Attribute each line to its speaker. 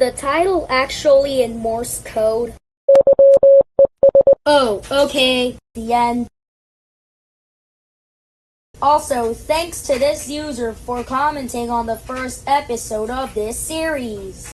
Speaker 1: the title actually in Morse code? Oh, okay. The end. Also, thanks to this user for commenting on the first episode of this series.